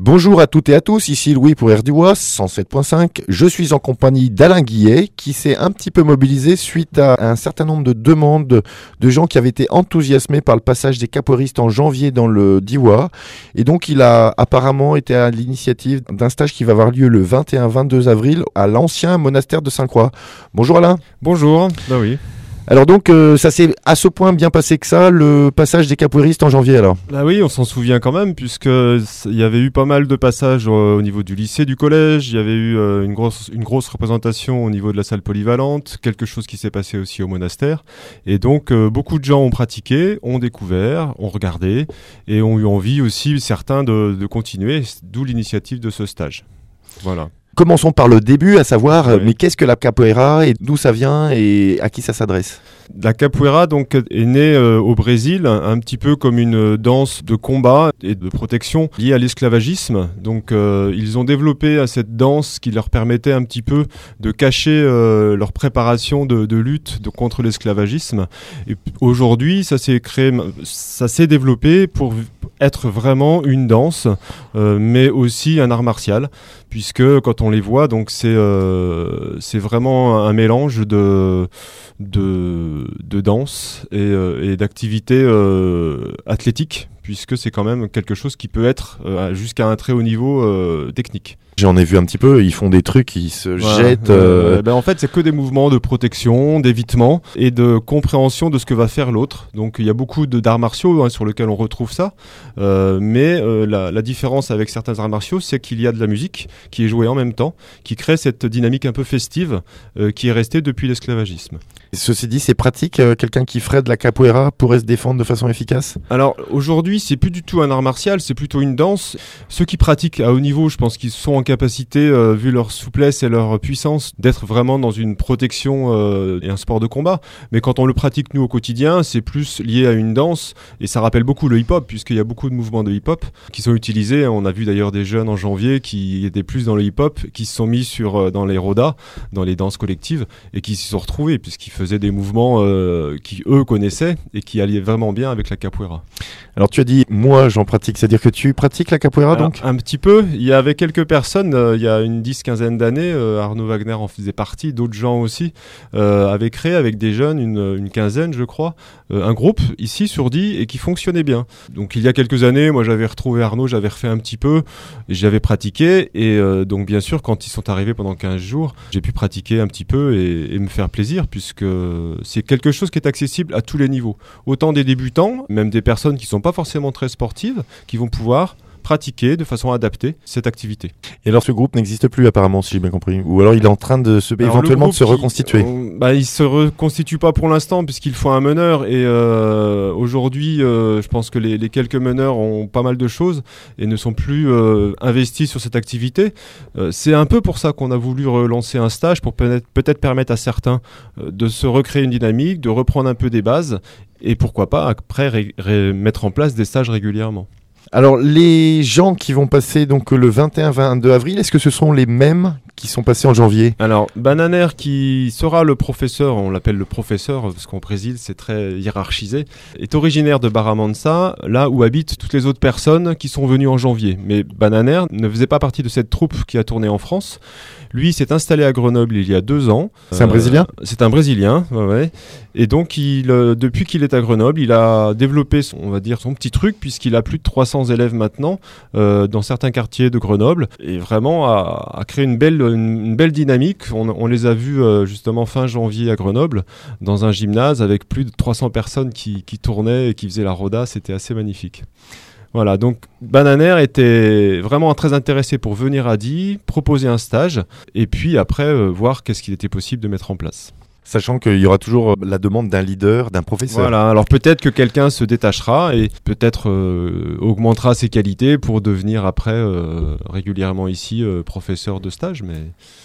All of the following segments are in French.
Bonjour à toutes et à tous, ici Louis pour RDOIS 107.5. Je suis en compagnie d'Alain Guillet qui s'est un petit peu mobilisé suite à un certain nombre de demandes de gens qui avaient été enthousiasmés par le passage des capoeiristes en janvier dans le Diois. Et donc il a apparemment été à l'initiative d'un stage qui va avoir lieu le 21-22 avril à l'ancien monastère de Sainte-Croix. Bonjour Alain. Bonjour, bah oui. Alors donc ça s'est à ce point bien passé que ça, le passage des capoeiristes en janvier alors? Bah oui, on s'en souvient quand même, puisque il y avait eu pas mal de passages au niveau du lycée, du collège, il y avait eu une grosse représentation au niveau de la salle polyvalente, quelque chose qui s'est passé aussi au monastère, et donc beaucoup de gens ont pratiqué, ont découvert, ont regardé, et ont eu envie aussi certains de continuer, d'où l'initiative de ce stage. Voilà. Commençons par le début, à savoir, Oui. mais qu'est-ce que la capoeira et d'où ça vient et à qui ça s'adresse? La capoeira donc est née au Brésil, un petit peu comme une danse de combat et de protection liée à l'esclavagisme. Donc ils ont développé cette danse qui leur permettait un petit peu de cacher leur préparation de lutte contre l'esclavagisme. Et aujourd'hui, ça s'est développé pour être vraiment une danse, mais aussi un art martial, puisque quand on les voit, donc c'est vraiment un mélange de danse et d'activités athlétiques, puisque c'est quand même quelque chose qui peut être jusqu'à un très haut niveau technique. J'en ai vu un petit peu, ils font des trucs, ils se jettent. En fait, c'est que des mouvements de protection, d'évitement et de compréhension de ce que va faire l'autre. Donc, il y a beaucoup d'arts martiaux sur lesquels on retrouve ça. Mais la différence avec certains arts martiaux, c'est qu'il y a de la musique qui est jouée en même temps, qui crée cette dynamique un peu festive qui est restée depuis l'esclavagisme. Ceci dit, c'est pratique, quelqu'un qui ferait de la capoeira pourrait se défendre de façon efficace? Alors aujourd'hui, c'est plus du tout un art martial, c'est plutôt une danse. Ceux qui pratiquent à haut niveau, je pense qu'ils sont en capacité, vu leur souplesse et leur puissance, d'être vraiment dans une protection et un sport de combat. Mais quand on le pratique nous au quotidien, c'est plus lié à une danse et ça rappelle beaucoup le hip-hop, puisqu'il y a beaucoup de mouvements de hip-hop qui sont utilisés. On a vu d'ailleurs des jeunes en janvier qui étaient plus dans le hip-hop, qui se sont mis dans les rodas, dans les danses collectives, et qui s'y sont retrouvés, puisqu'ils faisaient des mouvements qui eux connaissaient et qui allaient vraiment bien avec la capoeira. Alors tu as dit, moi j'en pratique, c'est-à-dire que tu pratiques la capoeira donc? Un petit peu, il y avait quelques personnes, il y a une 10-15 d'années, Arnaud Wagner en faisait partie, d'autres gens aussi, avaient créé avec des jeunes, une quinzaine je crois, un groupe ici sur Die et qui fonctionnait bien. Donc il y a quelques années, moi j'avais retrouvé Arnaud, j'avais refait un petit peu, et j'avais pratiqué et donc bien sûr quand ils sont arrivés pendant 15 jours, j'ai pu pratiquer un petit peu et me faire plaisir puisque c'est quelque chose qui est accessible à tous les niveaux. Autant des débutants, même des personnes qui ne sont pas forcément très sportives, qui vont pouvoir pratiquer de façon adaptée cette activité. Et alors ce groupe n'existe plus apparemment, si j'ai bien compris, ou alors il est en train de éventuellement de se reconstituer? Il se reconstitue pas pour l'instant puisqu'il faut un meneur et aujourd'hui je pense que les quelques meneurs ont pas mal de choses et ne sont plus investis sur cette activité. C'est un peu pour ça qu'on a voulu relancer un stage pour peut-être permettre à certains de se recréer une dynamique, de reprendre un peu des bases et pourquoi pas après mettre en place des stages régulièrement. Alors les gens qui vont passer donc le 21-22 avril, est-ce que ce sont les mêmes qui sont passés en janvier? Alors Bananer qui sera le professeur, on l'appelle le professeur parce qu'au Brésil c'est très hiérarchisé, est originaire de Barra Mansa, là où habitent toutes les autres personnes qui sont venues en janvier. Mais Bananer ne faisait pas partie de cette troupe qui a tourné en France. Lui s'est installé à Grenoble il y a 2 ans. C'est un Brésilien? C'est un Brésilien, ouais. Et donc depuis qu'il est à Grenoble, il a développé son petit truc puisqu'il a plus de 300 élèves maintenant dans certains quartiers de Grenoble et vraiment a créé une belle dynamique. On les a vus justement fin janvier à Grenoble dans un gymnase avec plus de 300 personnes qui tournaient et qui faisaient la roda. C'était assez magnifique. Voilà, donc Bananer était vraiment très intéressé pour venir à Die, proposer un stage et puis après voir qu'est-ce qu'il était possible de mettre en place. Sachant qu'il y aura toujours la demande d'un leader, d'un professeur. Voilà, alors peut-être que quelqu'un se détachera et peut-être augmentera ses qualités pour devenir après régulièrement ici professeur de stage, mais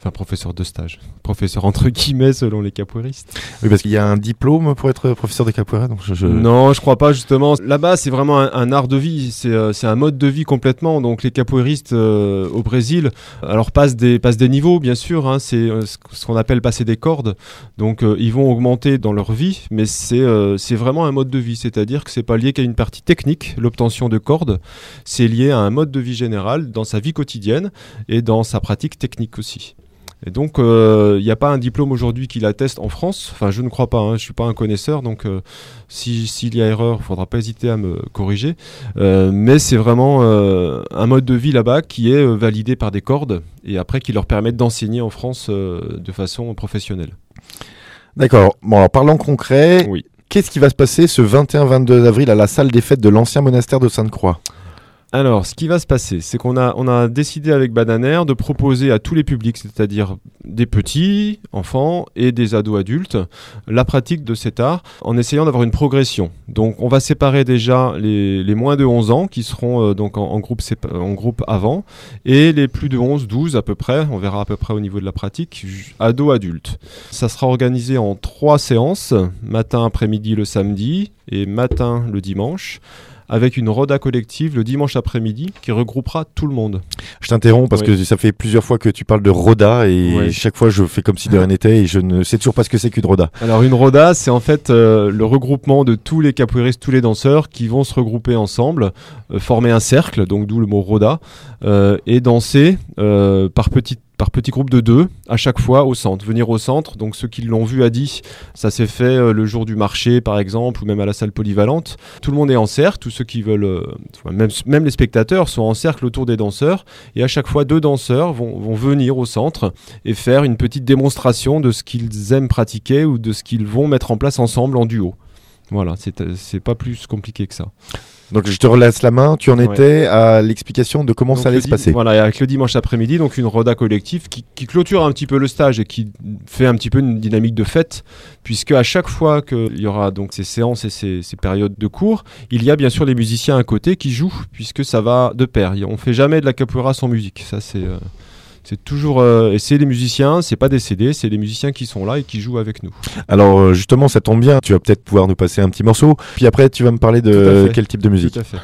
Enfin, professeur de stage. Professeur entre guillemets selon les capoeiristes. Oui, parce qu'il y a un diplôme pour être professeur de capoeira. Donc Non, je crois pas justement. Là-bas, c'est vraiment un art de vie. C'est un mode de vie complètement. Donc les capoeiristes au Brésil, alors passent des niveaux, bien sûr. Hein, c'est ce qu'on appelle passer des cordes. Donc ils vont augmenter dans leur vie, mais c'est vraiment un mode de vie. C'est-à-dire que c'est pas lié qu'à une partie technique, l'obtention de cordes. C'est lié à un mode de vie général dans sa vie quotidienne et dans sa pratique technique aussi. Et donc, il n'y a pas un diplôme aujourd'hui qui l'atteste en France. Enfin, je ne crois pas, hein, je ne suis pas un connaisseur, donc s'il y a erreur, il ne faudra pas hésiter à me corriger. Mais c'est vraiment un mode de vie là-bas qui est validé par des cordes et après qui leur permettent d'enseigner en France de façon professionnelle. D'accord. Bon, alors parlons concret. Oui. Qu'est-ce qui va se passer ce 21-22 avril à la salle des fêtes de l'ancien monastère de Sainte-Croix ? Alors, ce qui va se passer, c'est qu'on a décidé avec Bananer de proposer à tous les publics, c'est-à-dire des petits enfants et des ados adultes, la pratique de cet art en essayant d'avoir une progression. Donc, on va séparer déjà les moins de 11 ans qui seront donc en groupe avant et les plus de 11, 12 à peu près, on verra à peu près au niveau de la pratique, ados adultes. Ça sera organisé en 3 séances, matin, après-midi le samedi et matin le dimanche, avec une roda collective le dimanche après-midi qui regroupera tout le monde. Je t'interromps parce que ça fait plusieurs fois que tu parles de roda et chaque fois je fais comme si de rien n'était et je ne sais toujours pas ce que c'est qu'une roda. Alors une roda, c'est en fait le regroupement de tous les capoeiristes, tous les danseurs qui vont se regrouper ensemble, former un cercle, donc d'où le mot roda, et danser par petits groupes de 2 à chaque fois au centre. Venir au centre, donc ceux qui l'ont vu a dit, ça s'est fait le jour du marché par exemple ou même à la salle polyvalente. Tout le monde est en cercle, tous ceux qui veulent, même les spectateurs sont en cercle autour des danseurs et à chaque fois 2 danseurs vont venir au centre et faire une petite démonstration de ce qu'ils aiment pratiquer ou de ce qu'ils vont mettre en place ensemble en duo. Voilà, c'est pas plus compliqué que ça. Donc je te relaisse la main, tu en étais à l'explication de comment ça allait se passer. Voilà, avec le dimanche après-midi, donc une roda collective qui clôture un petit peu le stage et qui fait un petit peu une dynamique de fête, puisque à chaque fois qu'il y aura donc ces séances et ces périodes de cours, il y a bien sûr les musiciens à côté qui jouent, puisque ça va de pair. On fait jamais de la capoeira sans musique, ça c'est toujours et c'est les musiciens, c'est pas des CD, c'est les musiciens qui sont là et qui jouent avec nous. Alors justement, ça tombe bien, tu vas peut-être pouvoir nous passer un petit morceau, puis après tu vas me parler de quel type de musique. Tout à fait.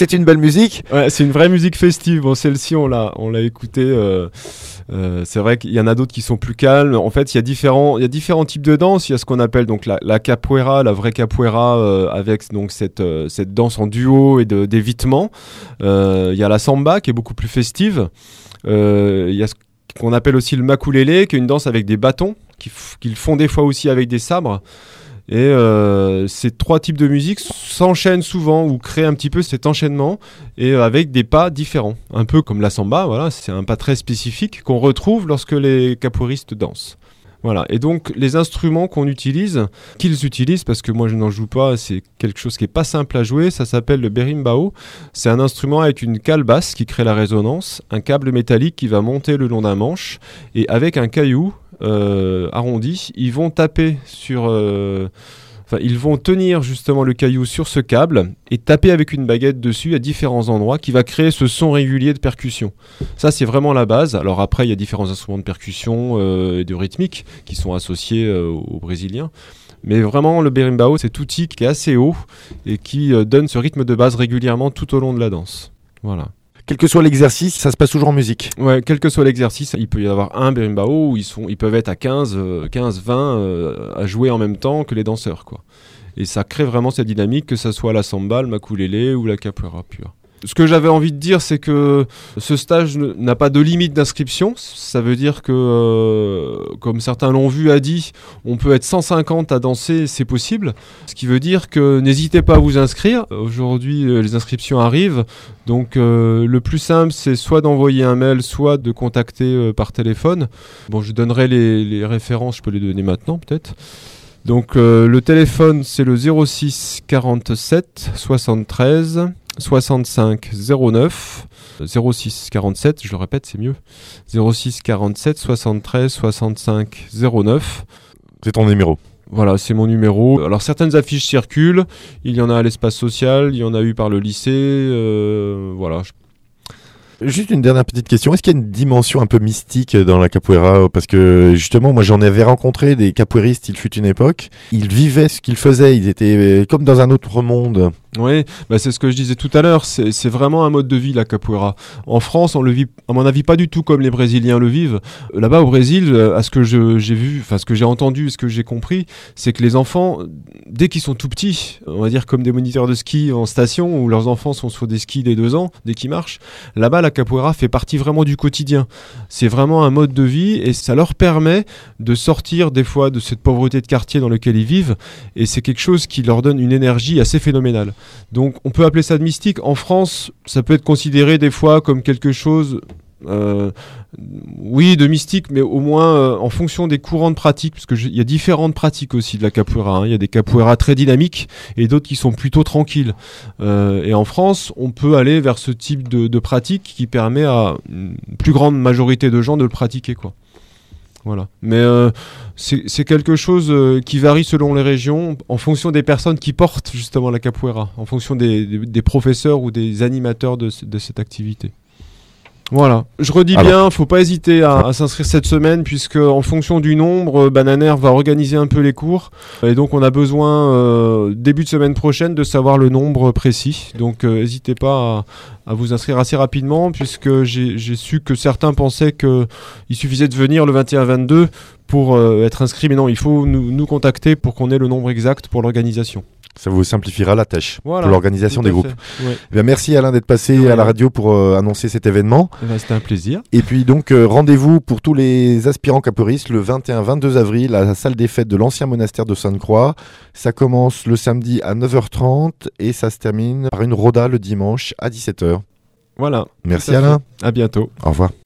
c'est une belle musique. Ouais, c'est une vraie musique festive. Bon, celle-ci, on l'a écoutée. C'est vrai qu'il y en a d'autres qui sont plus calmes. En fait, il y a différents types de danse. Il y a ce qu'on appelle donc la capoeira, la vraie capoeira, avec donc cette danse en duo et d'évitement. Il y a la samba qui est beaucoup plus festive. Il y a ce qu'on appelle aussi le makulele, qui est une danse avec des bâtons, qu'ils font des fois aussi avec des sabres. Et ces trois types de musique s'enchaînent souvent ou créent un petit peu cet enchaînement et avec des pas différents. Un peu comme la samba, voilà, c'est un pas très spécifique qu'on retrouve lorsque les capoeiristes dansent. Voilà. Et donc les instruments qu'ils utilisent, parce que moi je n'en joue pas, c'est quelque chose qui est pas simple à jouer, ça s'appelle le berimbau. C'est un instrument avec une calebasse qui crée la résonance, un câble métallique qui va monter le long d'un manche, et avec un caillou arrondi, ils vont taper ils vont tenir justement le caillou sur ce câble et taper avec une baguette dessus à différents endroits qui va créer ce son régulier de percussion. Ça, c'est vraiment la base. Alors après, il y a différents instruments de percussion et de rythmique qui sont associés aux Brésiliens. Mais vraiment, le berimbau, c'est cet outil qui est assez haut et qui donne ce rythme de base régulièrement tout au long de la danse. Voilà. Quel que soit l'exercice, ça se passe toujours en musique. Ouais, quel que soit l'exercice, il peut y avoir un berimbau où ils peuvent être à 20 à jouer en même temps que les danseurs, quoi. Et ça crée vraiment cette dynamique, que ça soit la samba, le makulele ou la capoeira pure. Ce que j'avais envie de dire, c'est que ce stage n'a pas de limite d'inscription. Ça veut dire que, comme certains l'ont vu, on peut être 150 à danser, c'est possible. Ce qui veut dire que n'hésitez pas à vous inscrire. Aujourd'hui, les inscriptions arrivent. Donc, le plus simple, c'est soit d'envoyer un mail, soit de contacter par téléphone. Bon, je donnerai les références, je peux les donner maintenant peut-être. Donc, le téléphone, c'est le 06 47 73 65 09 06 47, je le répète, c'est mieux. 06 47 73 65 09. C'est ton numéro. Voilà, c'est mon numéro. Alors certaines affiches circulent, il y en a à l'espace social, il y en a eu par le lycée, voilà. Juste une dernière petite question, est-ce qu'il y a une dimension un peu mystique dans la capoeira? Parce que justement, moi j'en avais rencontré des capoeiristes, il fut une époque, ils vivaient ce qu'ils faisaient, ils étaient comme dans un autre monde. Oui, c'est ce que je disais tout à l'heure, c'est vraiment un mode de vie la capoeira. En France, on le vit, à mon avis, pas du tout comme les Brésiliens le vivent. Là-bas au Brésil, à ce que j'ai vu, ce que j'ai entendu, ce que j'ai compris, c'est que les enfants, dès qu'ils sont tout petits, on va dire comme des moniteurs de ski en station, où leurs enfants sont sur des skis dès 2 ans, dès qu'ils marchent, là-bas la capoeira fait partie vraiment du quotidien. C'est vraiment un mode de vie et ça leur permet de sortir des fois de cette pauvreté de quartier dans lequel ils vivent, et c'est quelque chose qui leur donne une énergie assez phénoménale. Donc on peut appeler ça de mystique. En France, ça peut être considéré des fois comme quelque chose, oui, de mystique, mais au moins en fonction des courants de pratique, parce qu'il y a différentes pratiques aussi de la capoeira. Il y a des capoeiras très dynamiques et d'autres qui sont plutôt tranquilles. Et en France, on peut aller vers ce type de pratique qui permet à une plus grande majorité de gens de le pratiquer, quoi. Voilà. Mais c'est quelque chose qui varie selon les régions, en fonction des personnes qui portent justement la capoeira, en fonction des professeurs ou des animateurs de cette activité. Voilà. Je redis bien, faut pas hésiter à s'inscrire cette semaine, puisque en fonction du nombre, Bananair va organiser un peu les cours, et donc on a besoin début de semaine prochaine de savoir le nombre précis. Donc n'hésitez pas à vous inscrire assez rapidement, puisque j'ai su que certains pensaient qu'il suffisait de venir le 21-22 pour être inscrit, mais non, il faut nous contacter pour qu'on ait le nombre exact pour l'organisation. Ça vous simplifiera la tâche pour l'organisation des groupes. Ouais. Eh bien, merci Alain d'être passé à la radio pour annoncer cet événement. C'était un plaisir. Et puis donc rendez-vous pour tous les aspirants capoeiristes le 21-22 avril à la salle des fêtes de l'ancien monastère de Sainte-Croix. Ça commence le samedi à 9h30 et ça se termine par une roda le dimanche à 17h. Voilà. Merci Alain. À bientôt. Au revoir.